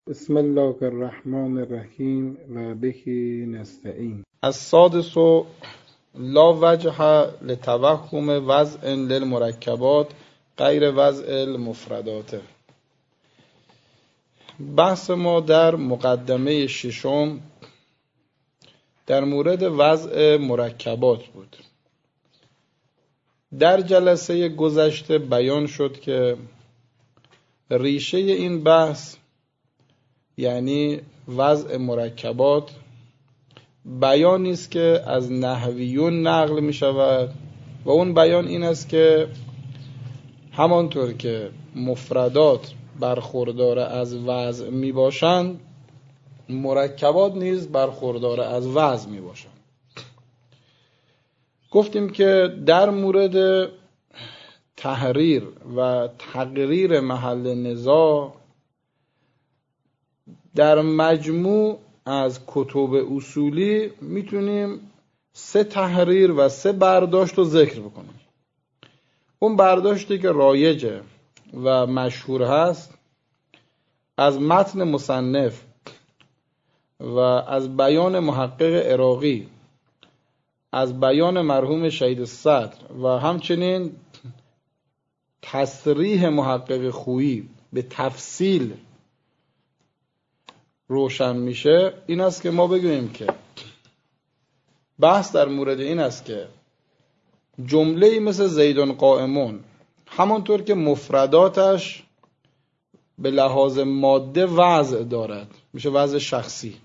بسم الله الرحمن الرحیم و به نستعین. السادس لا وجه لتوهم وضع للمرکبات غیر وضع المفردات. بحث ما در مقدمه ششم در مورد وضع مرکبات بود. در جلسه گذشته بیان شد که ریشه این بحث یعنی وضع مرکبات بیانی است که از نحویون نقل می شود و اون بیان این است که همانطور که مفردات برخوردار از وضع می باشند مرکبات نیز برخوردار از وضع می باشند. گفتیم که در مورد تحریر و تقریر محل نزاع در مجموع از کتب اصولی میتونیم 3 تحریر و 3 برداشت رو ذکر بکنیم. اون برداشتی که رایجه و مشهور هست از متن مصنف و از بیان محقق عراقی، از بیان مرحوم شهید صدر و همچنین تصریح محقق خویی به تفصیل روشن میشه. این است که ما بگوییم که بحث در مورد این است که جمله‌ای مثل زیدون قائمون همانطور که مفرداتش به لحاظ ماده وضع دارد میشه وضع شخصی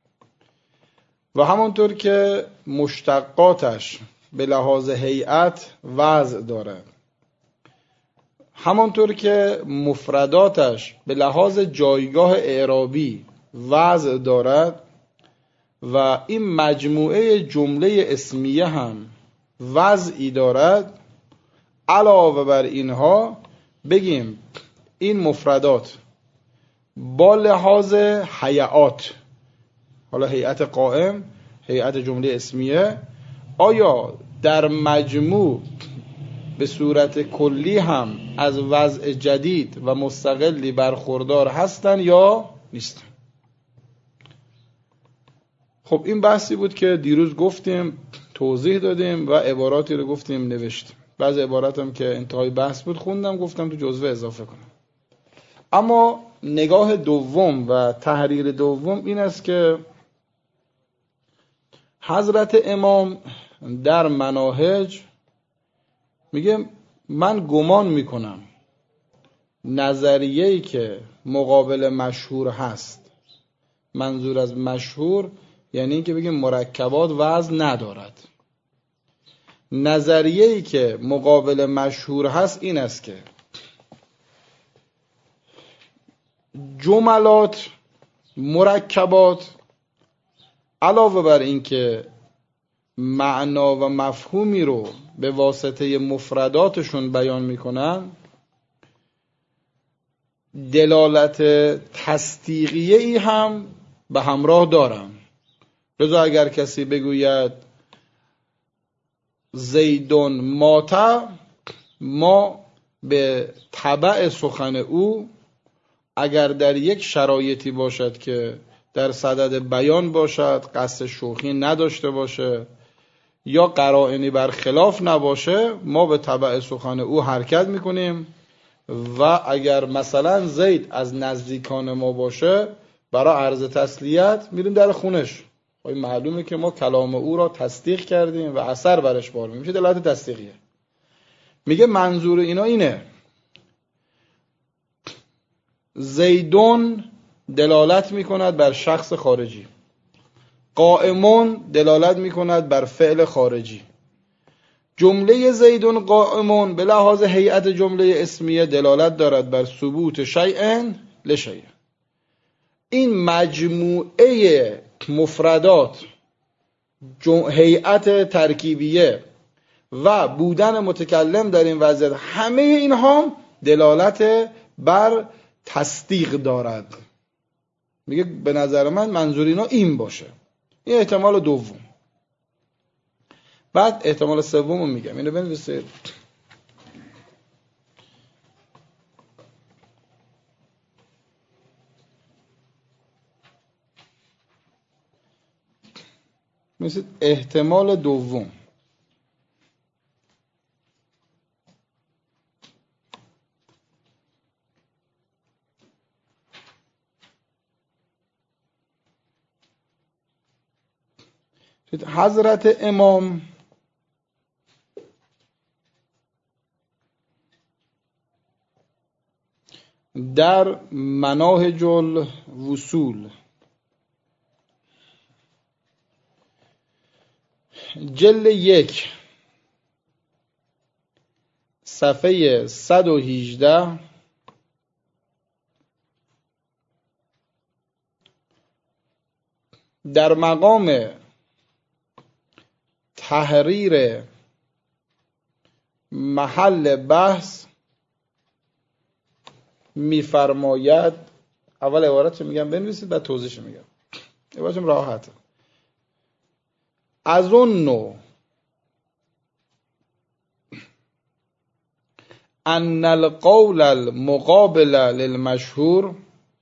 و همانطور که مشتقاتش به لحاظ هیئت وضع دارد، همانطور که مفرداتش به لحاظ جایگاه اعرابی وضع دارد و این مجموعه جمله اسمیه هم وضعی دارد، علاوه بر اینها بگیم این مفردات با لحاظ هیئات، حالا هیئت قائم، هیئت جمله اسمیه، آیا در مجموع به صورت کلی هم از وضع جدید و مستقلی برخوردار هستن یا نیستن. خب این بحثی بود که دیروز گفتیم، توضیح دادیم و عباراتی رو گفتیم، نوشتیم. بعضی عبارات هم که انتهای بحث بود خوندم، گفتم تو جزوه اضافه کنم. اما نگاه دوم و تحریر دوم این است که حضرت امام در مناهج میگه من گمان میکنم نظریه‌ای که مقابل مشهور هست، منظور از مشهور یعنی این که بگیم مرکبات وزن ندارد، نظریه‌ای که مقابل مشهور هست این است که جملات، مرکبات علاوه بر این که معنا و مفهومی رو به واسطه مفرداتشون بیان میکنن، دلالت تصدیقیه‌ای هم به همراه دارن. لذا اگر کسی بگوید زیدون مات، ما به تبع سخن او اگر در یک شرایطی باشد که در صدد بیان باشد، قصد شوخی نداشته باشه یا قرائنی برخلاف نباشه، ما به تبع سخن او حرکت میکنیم و اگر مثلا زید از نزدیکان ما باشه برای عرض تسلیت میریم در خونش. این معلومه که ما کلام او را تصدیق کردیم و اثر برش بار میشه، دلالت تصدیقیه. میگه منظور اینا اینه، زیدون دلالت میکند بر شخص خارجی، قائمون دلالت میکند بر فعل خارجی، جمله زیدون قائمون به لحاظ هیئت جمله اسمیه دلالت دارد بر ثبوت شیء لشیء. این مجموعه مفردات، هیئت ترکیبیه و بودن متکلم در این وضعیت، همه اینها دلالت بر تصدیق دارد. میگه به نظر من منظور اینا این باشه. این احتمال دوم. بعد احتمال سوم رو میگم، اینو بنویسید. مثل احتمال دوم. حضرت امام در مناهج الوصول جلد 1 صفحه 118 در مقام تحریر محل بحث میفرماید، اول عبارت میگم بنویسید بعد توضیحش میگم، عبارتم راحته. اظن ان القول المقابل للمشهور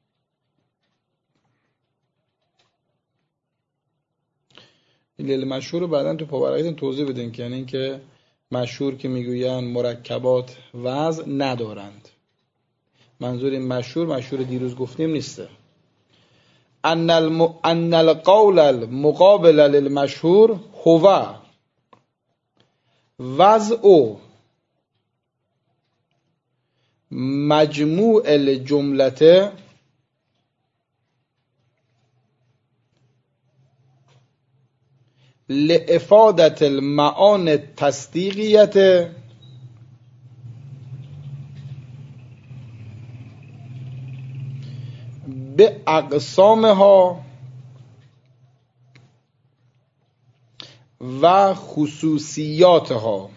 للمشهور رو بعداً تو پاورقیتون توضیح بدین که یعنی اینکه مشهور که میگوین مرکبات وزن ندارند، منظور این مشهور دیروز گفتیم نیسته. ان القول المقابل للمشهور هو وضع مجموع الجملة لإفادة المعاني التصدیقیة به اقسامها و خصوصیاتها.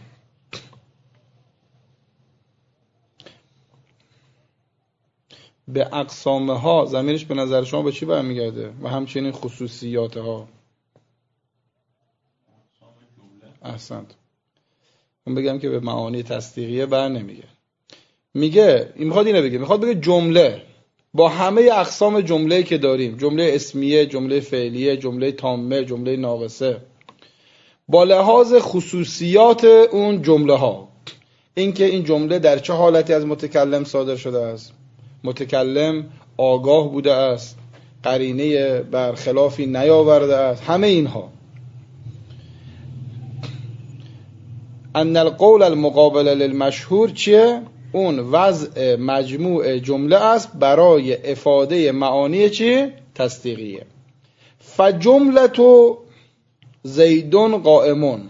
به اقسامها ضمیرش به نظر شما به چی برمیگرده؟ و همچنین خصوصیاتها. احسنت. من بگم که به معانی تصدیقیه بر نمیگه. میگه این میخواد اینو بگه، میخواد بگه جمله با همه اقسام جمله‌ای که داریم، جمله اسمیه، جمله فعلیه، جمله تامه، جمله ناقصه، با لحاظ خصوصیات اون جمله ها، اینکه این جمله در چه حالتی از متکلم صادر شده است، متکلم آگاه بوده است، قرینه برخلافی نیاورده است، همه اینها. ان القول المقابل للمشهور چیه؟ اون وضع مجموع جمله است برای افاده معانی چی؟ تصدیقیه. فجملة زید قائمون،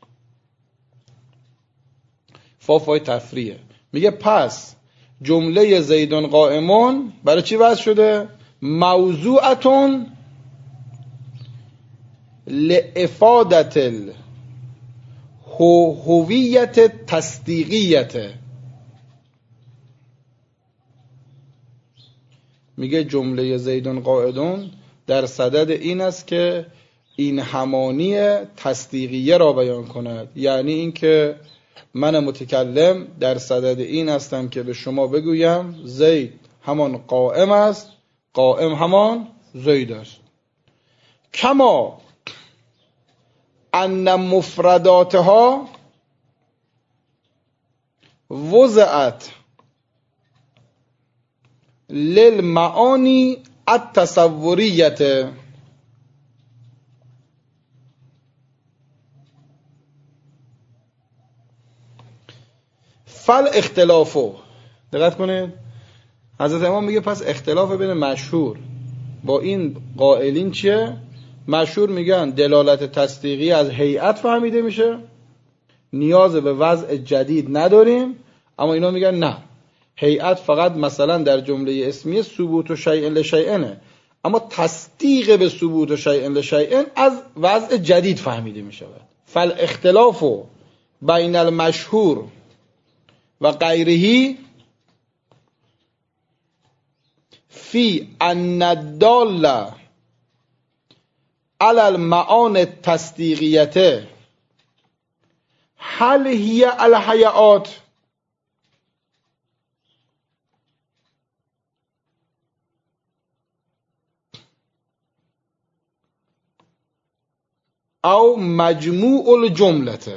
فافای تفریه، میگه پس جمله زید قائمون برای چی وضع شده؟ موضوعتون لافادت الهویت تصدیقیت. میگه جمله زیدون قاعدون در صدد این است که این همانی تصدیقیه را بیان کند، یعنی این که من متکلم در صدد این هستم که به شما بگویم زید همان قائم است، قائم همان زید است. کما ان مفرداتها وضعت للمعانی التصوریت. فل اختلافو، دقت کنید حضرت امام میگه پس اختلاف بین مشهور با این قائلین چیه؟ مشهور میگن دلالت تصدیقی از هیئت فهمیده میشه، نیاز به وضع جدید نداریم، اما اینا میگن نه، هیئت فقط مثلا در جمله اسمیه ثبوت شیء لشیء، اما تصدیق به ثبوت شیء لشیء از وضع جدید فهمیده میشود. فالاختلاف بین المشهور و غیره فی ان الدال علی المعانی التصدیقیه هل هی الحیات او مجموع الجملته.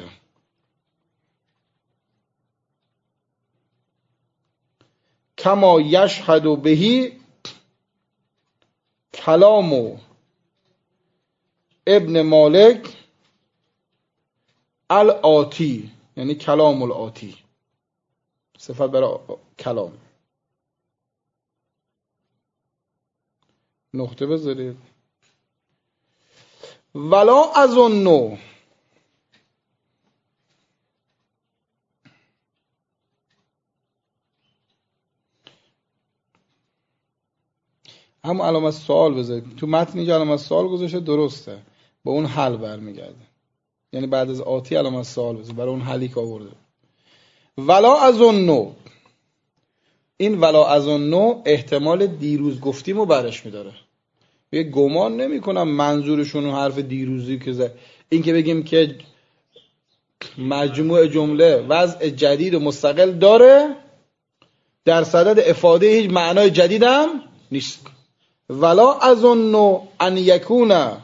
کما یشهد بهی کلام ابن مالک الآتی، یعنی کلام الآتی، صفت برای کلام. نقطه بذارید. ولا اظن، اما علامت سوال بذارید تو متن. اینجا علامت سوال گذاشته، درسته، به اون حل برمیگرده. یعنی بعد از آتی علامت سوال بذارید برای اون حلی که آورده. ولا اظن، این ولا اظن احتمال دیروز گفتیمو برش میداره. یه گمان نمی کنم منظورشون حرف دیروزی که زد. این که بگیم که مجموع جمله وضع جدید و مستقل داره، در صدد افاده هیچ معنای جدیدم نیست. ولا اظن ان یکون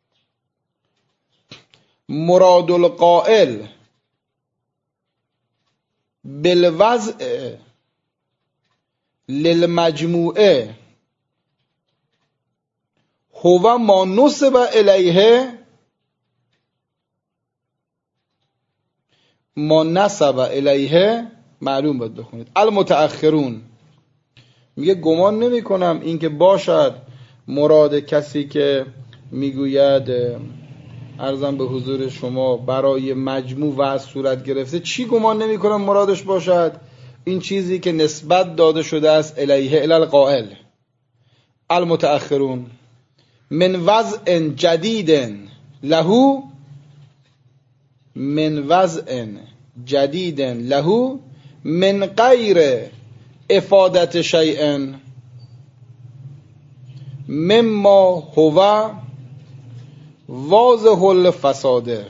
مراد القائل بالوضع للمجموعه هو ما نسب الیه، ما نسب الیه معلوم باید بخونید. المتأخرون میگه گمان نمی کنم این که باشد مراد کسی که میگوید عرضم به حضور شما برای مجموع و صورت گرفته، چی گمان نمی کنم مرادش باشد؟ این چیزی که نسبت داده شده است الیه الی القائل المتأخرون من وضع جدید له، من وضع جدید له من غیر افادت شیء مما هو واضح الفساده.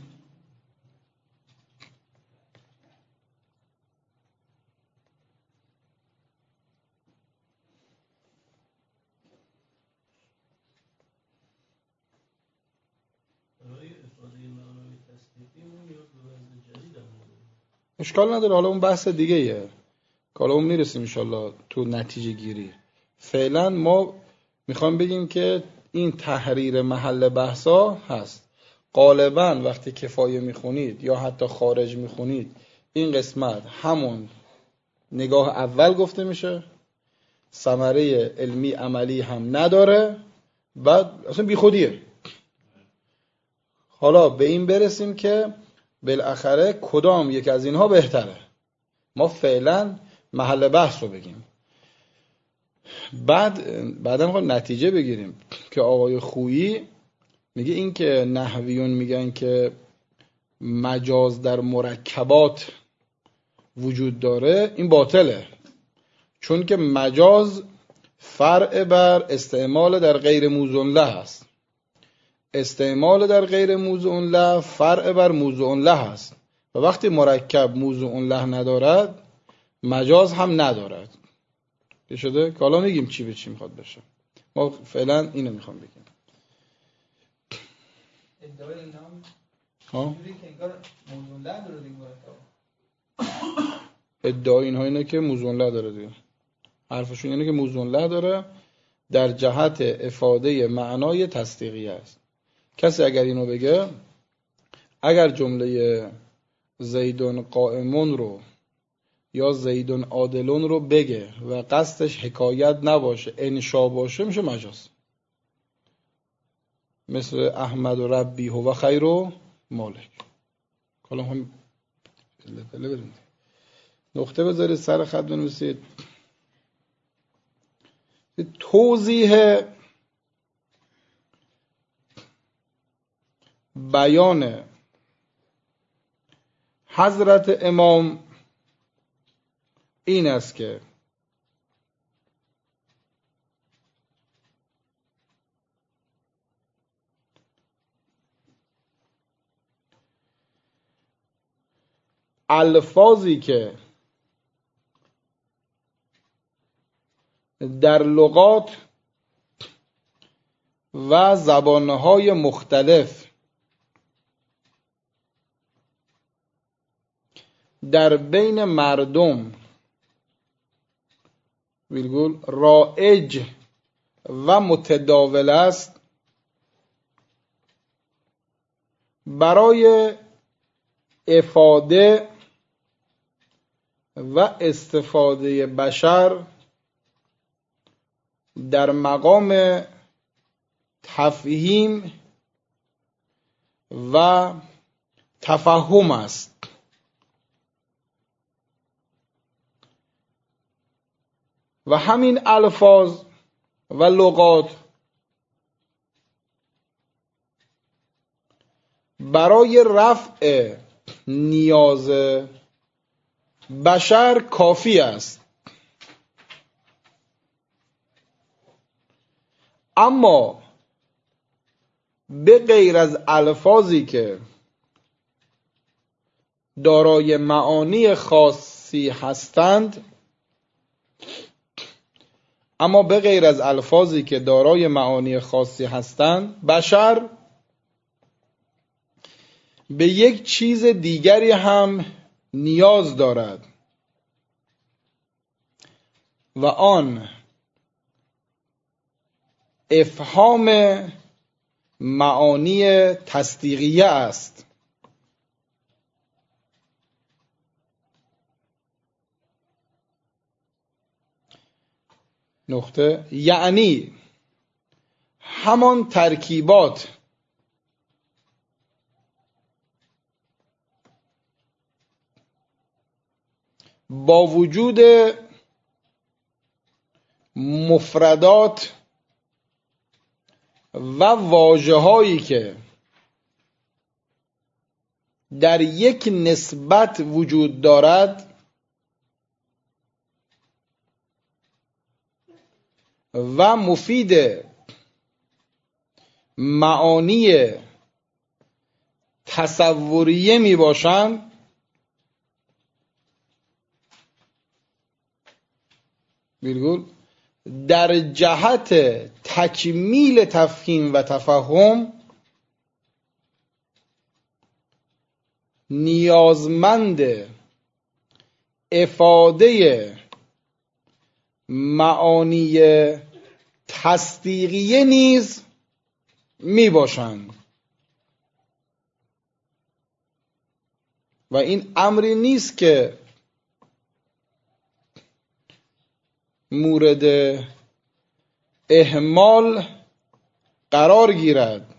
اشکال نداره، حالا اون بحث دیگه یه که حالا اون میرسیم انشالله تو نتیجه گیری. فعلا ما میخوام بگیم که این تحریر محل بحثا هست. غالبا وقتی کفایه میخونید یا حتی خارج میخونید این قسمت همون نگاه اول گفته میشه، ثمره علمی عملی هم نداره، بعد اصلا بی خودیه. حالا به این برسیم که بالاخره کدام یک از اینها بهتره. ما فعلا محل بحث رو بگیم، بعدا میخوایم نتیجه بگیریم که آقای خویی میگه این که نحویون میگن که مجاز در مرکبات وجود داره این باطله، چون که مجاز فرع بر استعمال در غیر موضوع له هست. استعمال در غیر موضوع له فرع بر موضوع له هست و وقتی مرکب موضوع له ندارد مجاز هم ندارد. که شده که حالا میگیم چی به چی میخواد بشه. ما فعلا اینو میخوام بگیم. ادعای اینا ها؟ جوری که انگار موضوع له داره دیگه مرکب. ادعای اینها اینه که موضوع له داره دیگه. حرفشون اینه که موضوع له داره در جهت افاده معنای تصدیقی است. کسی اگر اینو بگه، اگر جمله زیدون قائمون رو یا زیدون عادلون رو بگه و قصدش حکایت نباشه انشا باشه میشه مجاز. مثل احمد و ربی هو خیر و مالک. حالا هم پله بریم نقطه بذارید سر خط بنویسید. توضیح بیان حضرت امام این است که الفاظی که در لغات و زبانهای مختلف در بین مردم ویرگول رایج و متداول است برای افاده و استفاده بشر در مقام تفهیم و تفهم است. و همین الفاظ و لغات برای رفع نیاز بشر کافی است. اما به غیر از الفاظی که دارای معانی خاصی هستند، بشر به یک چیز دیگری هم نیاز دارد و آن افهام معانی تصدیقیه است. نقطه، یعنی همان ترکیبات با وجود مفردات و واژه‌هایی که در یک نسبت وجود دارد و مفید معانی تصوریه می باشند، در جهت تکمیل تفهیم و تفهم نیازمند افاده معانی تصدیقیه نیز می باشند. و این امری نیست که مورد اهمال قرار گیرد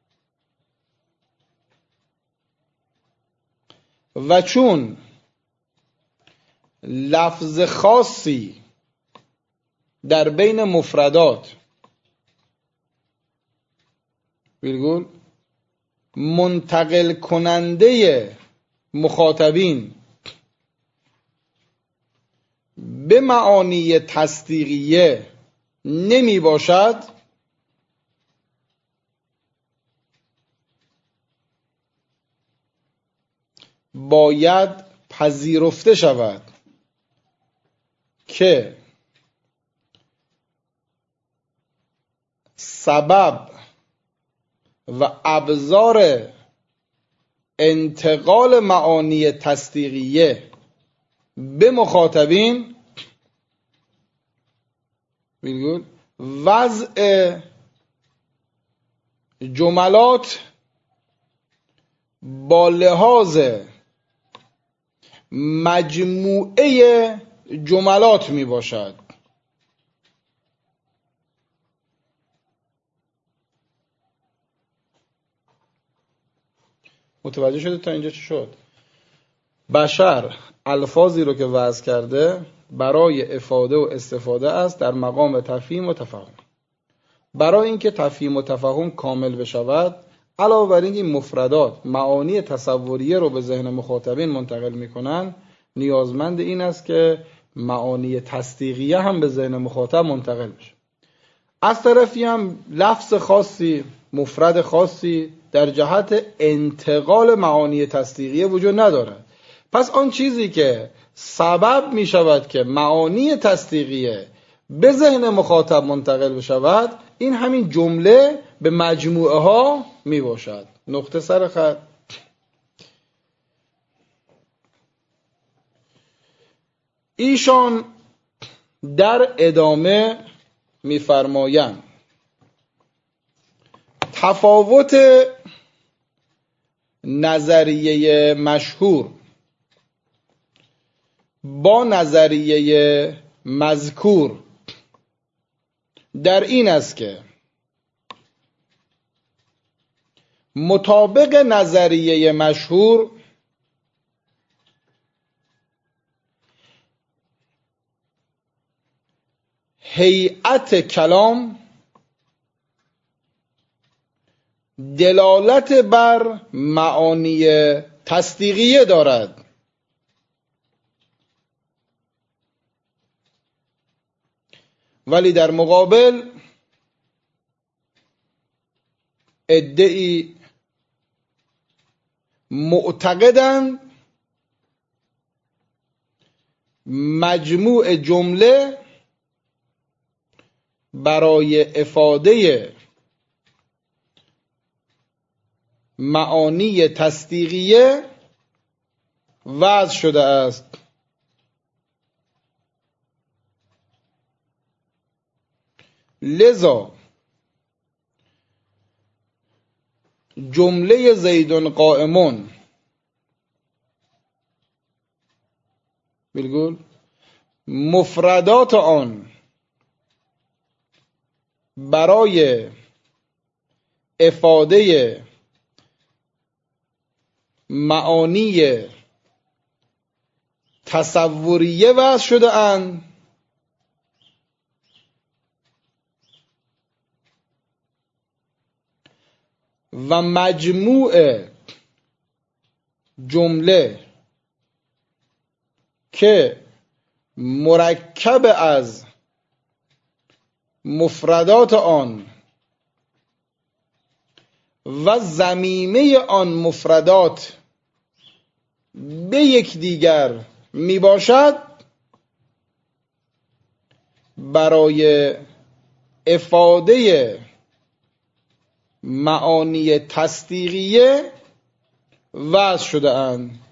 و چون لفظ خاصی در بین مفردات منتقل کننده مخاطبین به معانی تصدیقیه نمی باشد، باید پذیرفته شود که سبب و ابزار انتقال معانی تصدیقیه به مخاطبین وضع جملات با لحاظ مجموعه جملات می باشد. متوجه شده تا اینجا چی شد؟ بشر الفاظی رو که وضع کرده برای افاده و استفاده است در مقام تفهیم و تفهم. برای اینکه تفهیم و تفهم کامل بشود، علاوه بر اینکه این مفردات معانی تصوریه رو به ذهن مخاطبین منتقل میکنن، نیازمند این است که معانی تصدیقیه هم به ذهن مخاطب منتقل بشه. از طرفی هم لفظ خاصی، مفرد خاصی در جهت انتقال معانی تصدیقیه وجود ندارد. پس آن چیزی که سبب می شود که معانی تصدیقیه به ذهن مخاطب منتقل بشود، این همین جمله به مجموعه ها می باشد. نقطه سر خط. ایشان در ادامه می‌فرمایند تفاوت نظریه مشهور با نظریه مذکور در این است که مطابق نظریه مشهور هیئت کلام دلالت بر معانی تصدیقیه دارد، ولی در مقابل عده‌ای معتقدند مجموع جمله برای افاده معانی تصدیقیه وضع شده است. لذا جمله زیدون قائمون بالگل مفردات آن برای افاده معانی تصوریه وضع شده اند و مجموع جمله که مرکب از مفردات آن و ضمیمه آن مفردات به یکدیگر می باشد برای افاده معانی تصدیقیه وضع شده اند.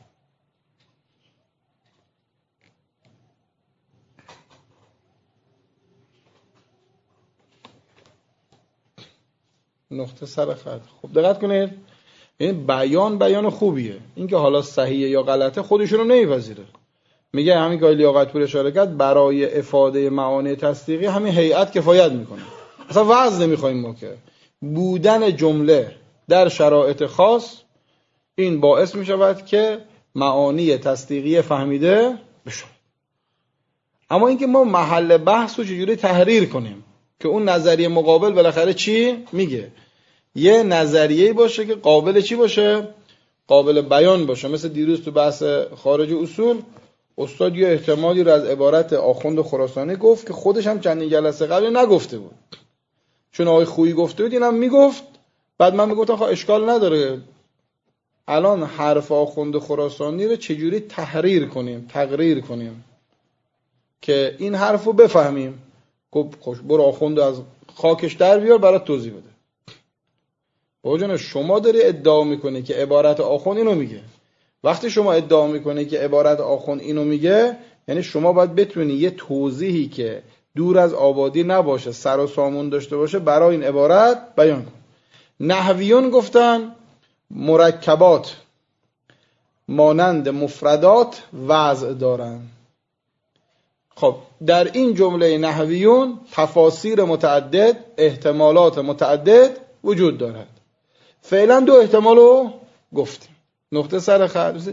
نقطه سر خط. خب دقت کنید، این بیان خوبیه، اینکه حالا صحیحه یا غلطه خودشونو نمیپذیره. میگه همین که لیاقت پور اشاره کرد برای افاده معانی تصدیقی همین هیئت کفایت میکنه، اصلا وضع نمیخوایم ما که بودن جمله در شرایط خاص این باعث میشود که معانی تصدیقی فهمیده بشه. اما اینکه ما محل بحث رو چجوری تحریر کنیم که اون نظریه مقابل بالاخره چی میگه، یه نظریه‌ای باشه که قابل چی باشه، قابل بیان باشه. مثل دیروز تو بحث خارج اصول استاد یه احتمالی رو از عبارت آخوند خراسانی گفت که خودش هم چندین جلسه قبل نگفته بود، چون آقای خویی گفته بود اینم میگفت. بعد من میگفتم خب اشکال نداره الان حرف آخوند خراسانی رو چجوری تحریر کنیم، تقریر کنیم که این حرف رو بفهمیم. خوش برو آخوند از خاکش در بیار برات توضیح بده. بابا جان شما داری ادعا میکنی که عبارت آخوند اینو میگه. وقتی شما ادعا میکنی که عبارت آخوند اینو میگه، یعنی شما باید بتونی یه توضیحی که دور از آبادی نباشه، سر و سامون داشته باشه برای این عبارت بیان کن. نحویون گفتن مرکبات مانند مفردات وضع دارن. خب در این جمله نحویون تفاسیر متعدد، احتمالات متعدد وجود دارد. فعلا دو احتمال رو گفتیم. نقطه سر خط.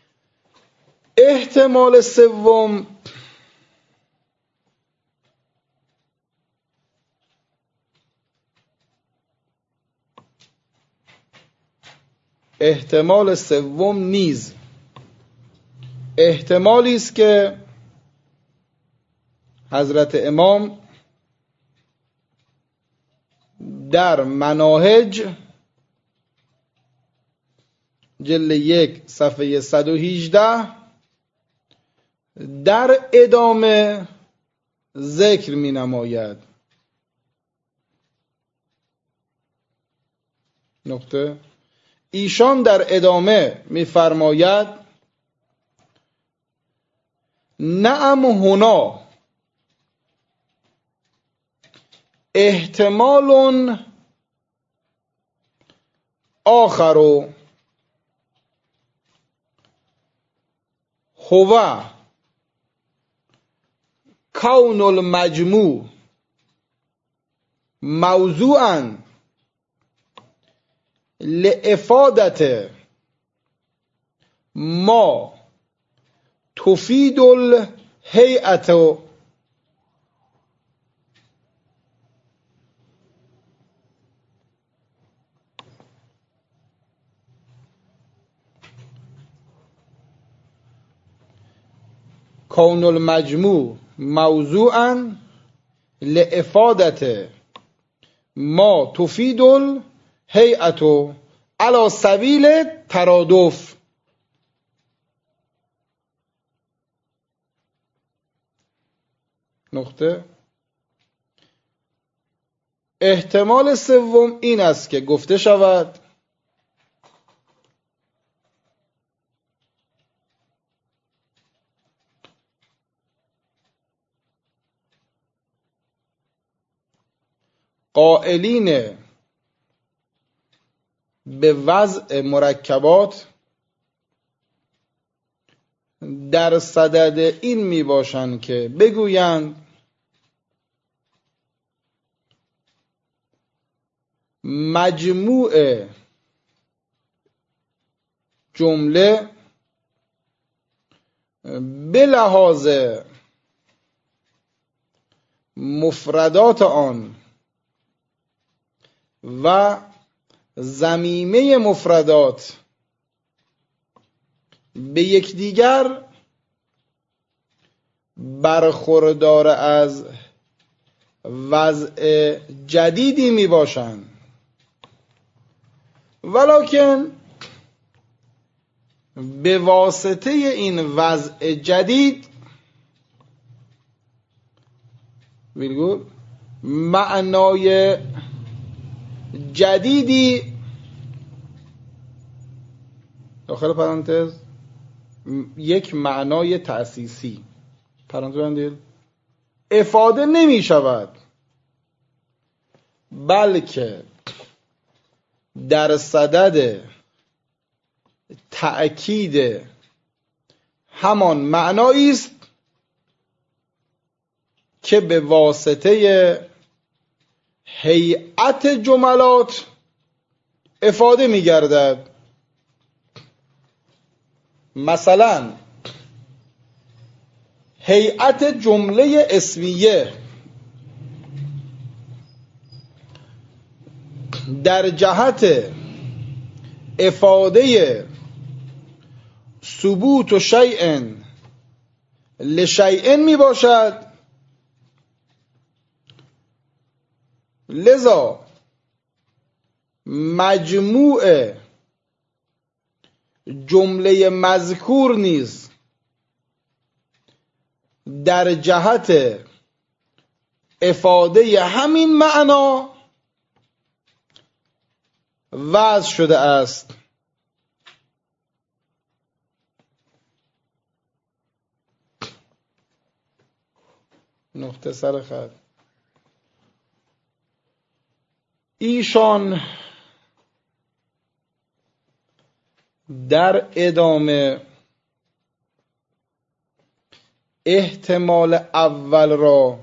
احتمال سوم نیز احتمالی است که حضرت امام در مناهج جلد 1 صفحه 118 در ادامه ذکر می نماید. نقطه. ایشان در ادامه می فرماید نعم هنا احتمال آخر هو کون المجموع موضوعا لافادة ما تفید الهیئة کون المجموع موضوعا لافادة ما تفید الهیئة على سبیل ترادف. نقطه. احتمال سوم این است که گفته شود قائلین به وضع مرکبات در صدد این می باشند که بگویند مجموع جمله به لحاظ مفردات آن و ضمیمه مفردات به یکدیگر برخوردار از وضع جدیدی می باشند، ولکن به واسطه این وضع جدید معنای جدیدی داخل پرانتز یک معنای تأسیسی پرانتز بندید افاده نمی شود، بلکه در صدد تأکید همان معنایی است که به واسطه هیئت جملات افاده می گردد. مثلا هیئت جمله اسمیه در جهت افاده ثبوت شیء لشیء می باشد، لذا مجموع جمله مذکور نیز در جهت افاده همین معنا وضع شده است. نقطه سر خط. ایشان در ادامه احتمال اول را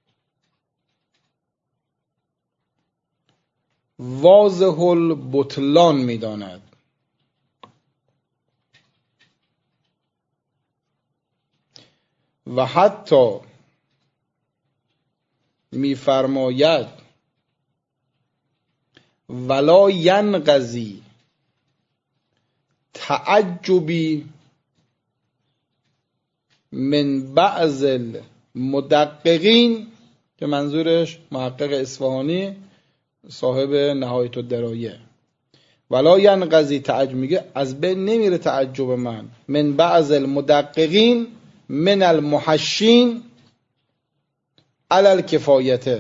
واضح البطلان می داند و حتی می فرماید ولا ینقضی تعجبی من بعض المدققین، که منظورش محقق اصفهانی صاحب نهایت الدرایه، ولا ینقضی تعجب میگه از بین نمیره تعجب من بعض المدققین من المحشین علی الکفایته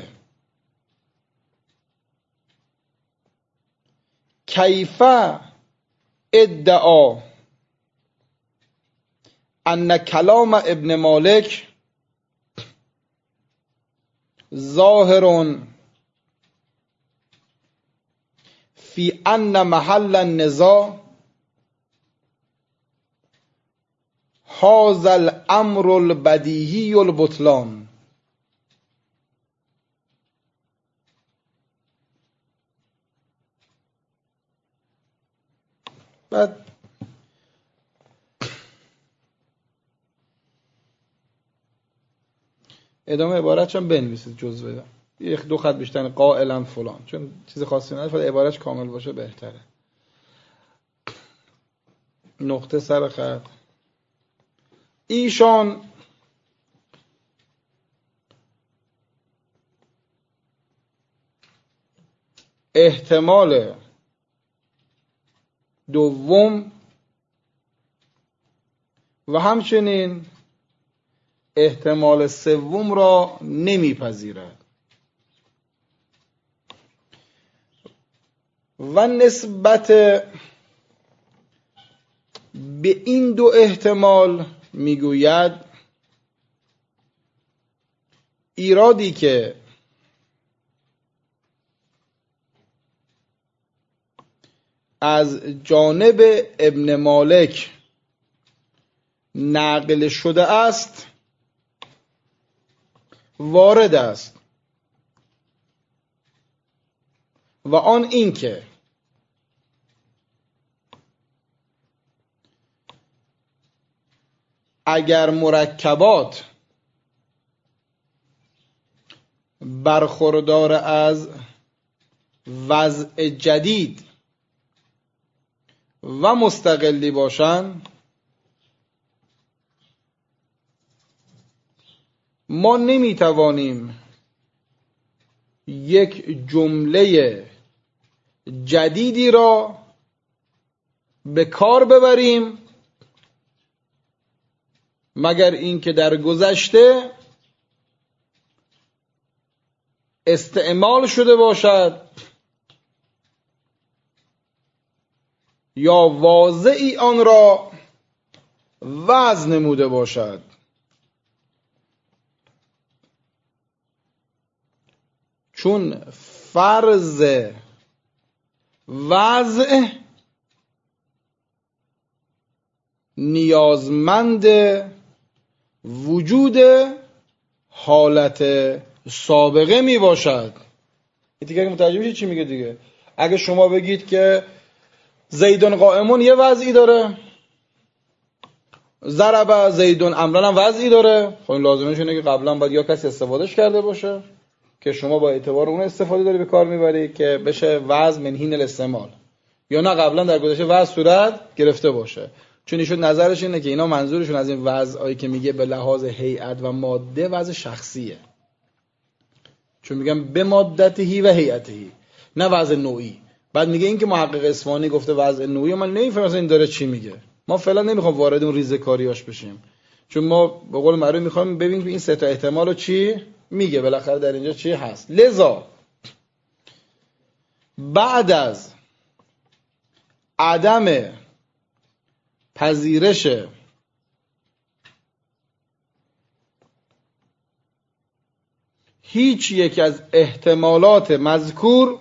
کیف ادعا ان کلام ابن مالک ظاهر فی ان محل النزاع هذا الامر البدیهی البطلان. بعد ادامه عبارتش هم بنویسید جزوه یک دو خط بیشتر قائلا فلان، چون چیز خاصی نداره، فقط عبارتش کامل باشه بهتره. نقطه سر خط. ایشان احتمال دوم و همچنین احتمال سوم را نمیپذیرد و نسبت به این دو احتمال میگوید ایرادی که از جانب ابن مالک نقل شده است وارد است و آن این که اگر مرکبات برخوردار از وضع جدید و مستقلی باشند، ما نمیتوانیم یک جمله جدیدی را به کار ببریم مگر اینکه در گذشته استعمال شده باشد یا واضعی آن را وضع نموده باشد. چون فرض وضع نیازمند وجود حالت سابقه می باشد. این دیگه متوجه میشید چی میگه دیگه؟ اگه شما بگید که زیدون قائمون یه وضعی داره، ضرب زیدون عمران هم وضعی داره، خب این لازمش اینه که قبلا باید یا کسی استفادهش کرده باشه که شما با اعتبار اون استفاده داری به کار میبری که بشه وضع من حین الاستعمال، یا نه قبلا در گذشته وضع صورت گرفته باشه. چون ایشون نظرش اینه که اینا منظورشون از این وضعایی که میگه به لحاظ هیئت و ماده وضع شخصیه، چون میگم به مادتهی و هیئتهی، نه وضع نوعی. بعد میگه این که محقق اصفهانی گفته وضع نوعی، من نمیفهمم این داره چی میگه. ما فعلا نمیخوام وارد اون ریزه‌کاریاش بشیم، چون ما به قول معروف میخوایم ببینیم که این سه تا احتمالو چی میگه، بالاخره در اینجا چی هست. لذا بعد از عدم پذیرش هیچ یک از احتمالات مذکور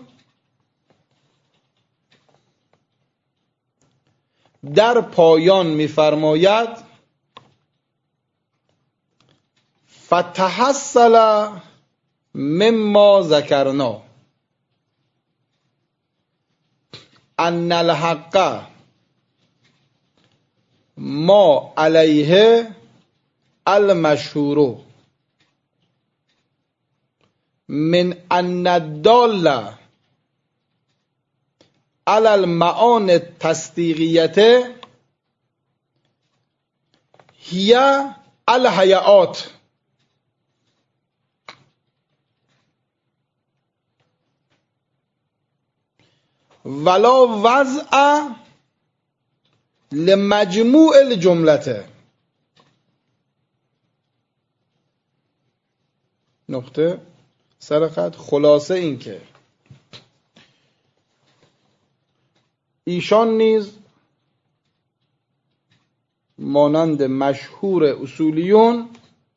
در پایان می‌فرماید فتحصل مما ذکرنا ان الحق ما علیه المشهور من ان الدال علی المعانی التصدیقیه هی الهیئات. ولا وضع لمجموع الجملته. نقطه سر خط. خلاصه این که ایشان نیز مانند مشهور اصولیون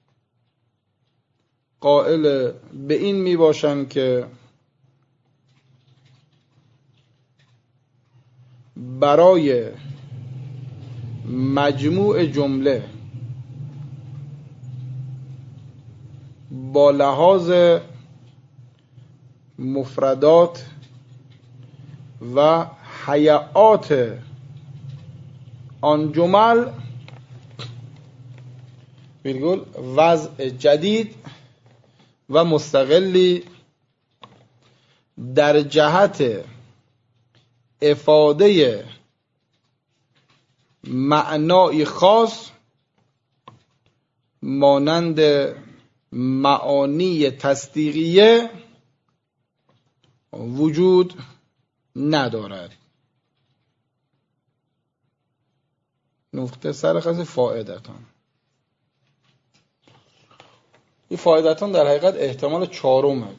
قائل به این می باشن که برای مجموع جمله با لحاظ مفردات و هیئات آن جمل ویرگول وضع جدید و مستقلی در جهت افاده معنای خاص مانند معانی تصدیقیه وجود ندارد. نقطه سرخط فائدتان. این فائدتان در حقیقت احتمال چهارمه.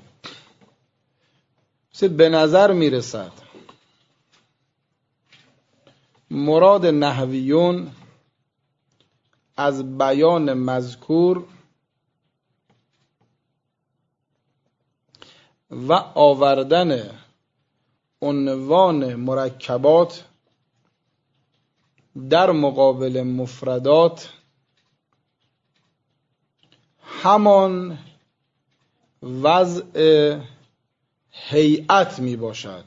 به نظر میرسد مراد نحویون از بیان مذکور و آوردن عنوان مرکبات در مقابل مفردات همان وضع هیئت می باشد،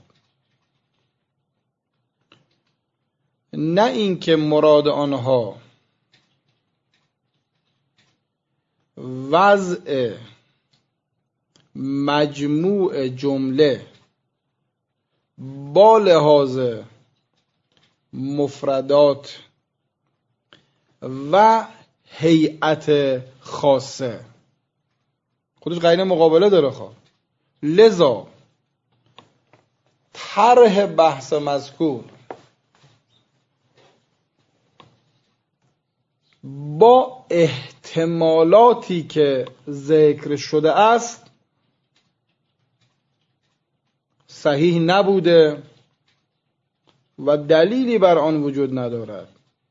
نه اینکه مراد آنها وضع مجموع جمله با لحاظ مفردات و هیئت خاصه. خودش قرینه مقابله داره. خواه لذا طرح بحث مذکور با احتمالاتی که ذکر شده است صحیح نبوده و دلیلی بر آن وجود ندارد.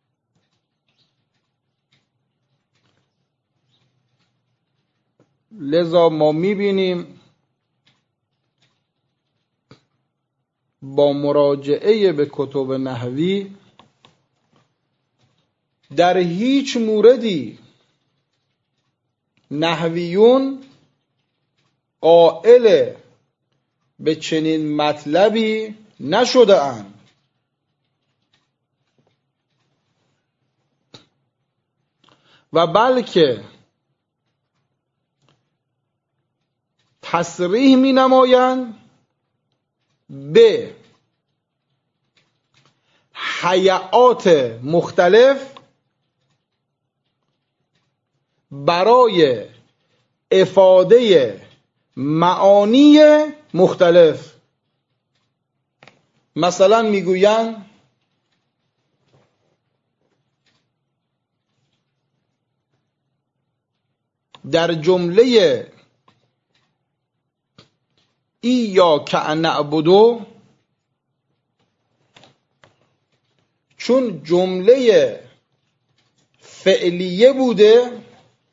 لذا ما میبینیم با مراجعه به کتب نحوی در هیچ موردی نحویون قائل به چنین مطلبی نشده اند. و بلکه تصریح می نمایند به هیئات مختلف برای افاده معانی مختلف. مثلا میگویند در جمله ایاک نعبدو، چون جمله فعلیه بوده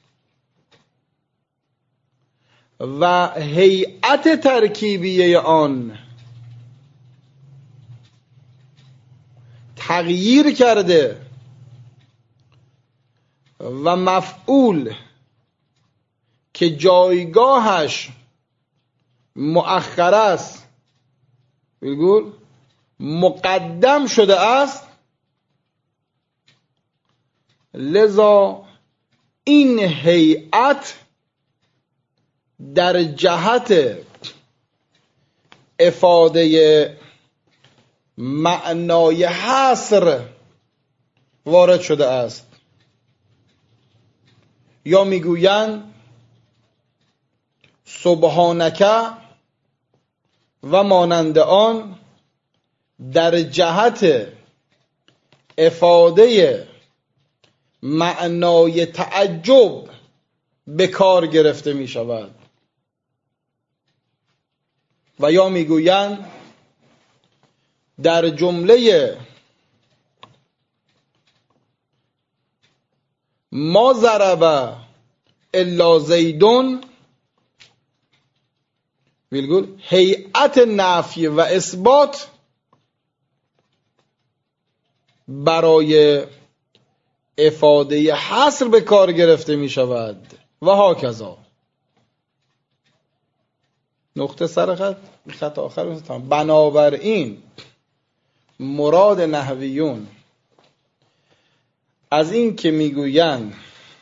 و هیئت ترکیبیه آن تغییر کرده و مفعول که جایگاهش مؤخر است بگول مقدم شده است، لذا این هیئت در جهت افاده معنای حصر وارد شده است. یا میگویند سبحانک و مانند آن در جهت افاده معنای تعجب به کار گرفته می شود. و یا میگویند در جمله ما ضرب الا زیدون ویلگول هیئت نفی و اثبات برای افاده حصر به کار گرفته می شود و هاکذا. نقطه سر خط آخر. بنابراین مراد نحویون از این که میگویند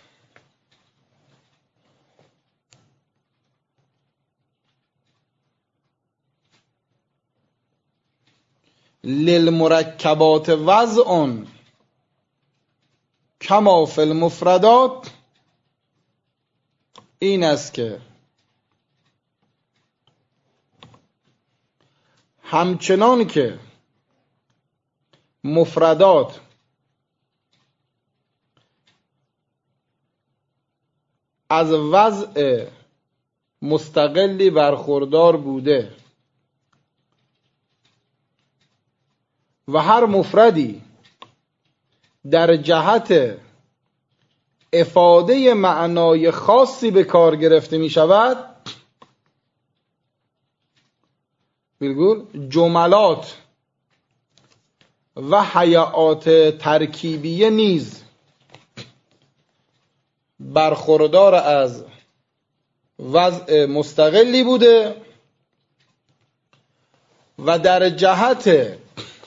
للمرکبات وضع کما فی المفردات، این است که همچنان که مفردات از وضع مستقلی برخوردار بوده و هر مفردی در جهت افاده معنای خاصی به کار گرفته می شود، جملات و هیئات ترکیبیه نیز برخوردار از وضع مستقلی بوده و در جهت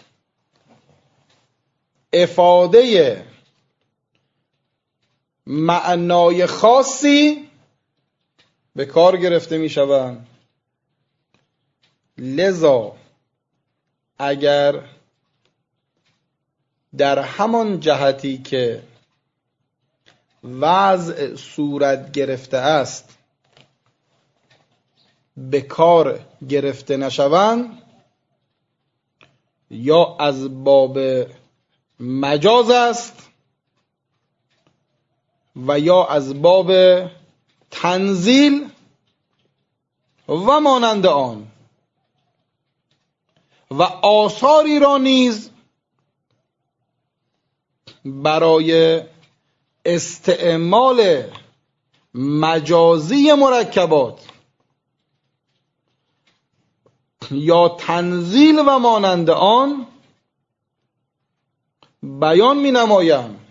افاده معنای خاصی به کار گرفته می شوند. لذا اگر در همان جهتی که وضع صورت گرفته است به کار گرفته نشوند، یا از باب مجاز است و یا از باب تنزیل و مانند آن، و آثاری را نیز برای استعمال مجازی مرکبات یا تنزیل و مانند آن بیان می نمایم.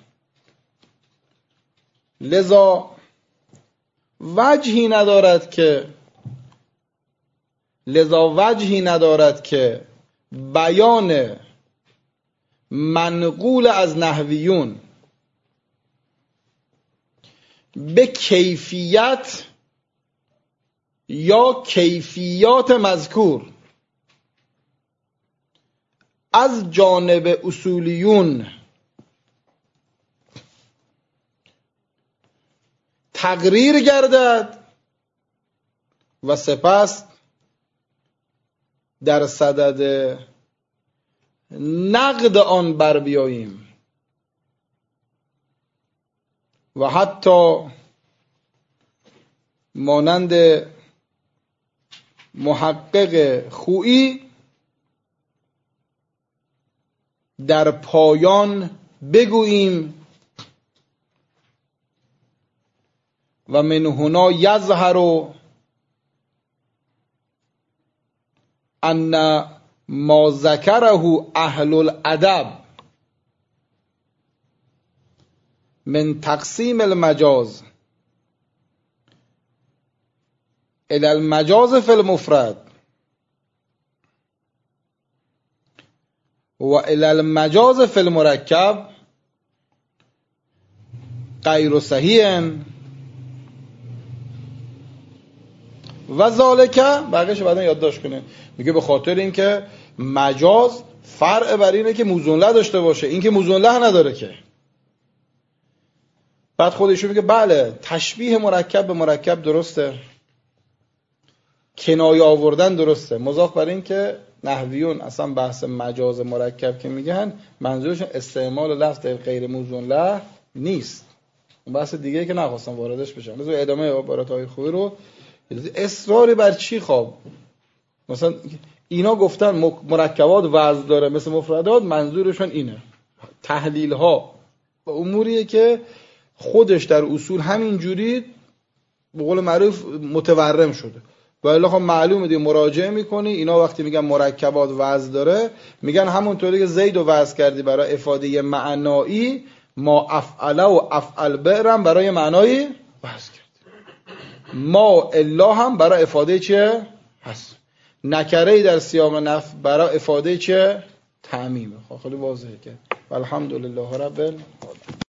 لذا وجهی ندارد که بیان منقول از نحویون به کیفیت یا کیفیات مذکور از جانب اصولیون تقریر گردد و سپس در صدد نقد آن بر بیاییم و حتی مانند محقق خویی در پایان بگوییم و من هنا یظهر ان ما ذکره اهل الادب من تقسیم المجاز الى المجاز فی المفرد و الى المجاز فی المرکب غیر صحیح و ذالک. بقیش بعدا یادداشت کنه. میگه به خاطر اینکه مجاز فرع بر اینه که موزون له داشته باشه، این که موزون له نداره که. بعد خودشو میگه بله تشبیه مرکب به مرکب درسته، کنایه آوردن درسته، مضاف بر این که نحویون اصلا بحث مجاز مرکب که میگن منظورشون استعمال لفظ غیر موزون له نیست. اون بحث دیگه که نخواستم واردش بشم. بذار ادامه عبارت‌های خوبی رو. اصراری بر چی خواب؟ مثلا اینا گفتن مرکبات وزن داره مثل مفردات، منظورشون اینه. تحلیل ها و اموریه که خودش در اصول همین جوری به قول معروف متورم شده. ولی خب معلومه دیگه مراجعه میکنی، اینا وقتی میگن مرکبات وزن داره میگن همونطوری که زید رو وزن کردی برای افاده معنایی، ما افعله و افعل برم برای معنایی وزن کردی، ما الا هم برای افاده چه هست، نکره در سیاق نفی برای افاده چه تعمیمه. خیلی واضحه که الحمدلله رب العالمین.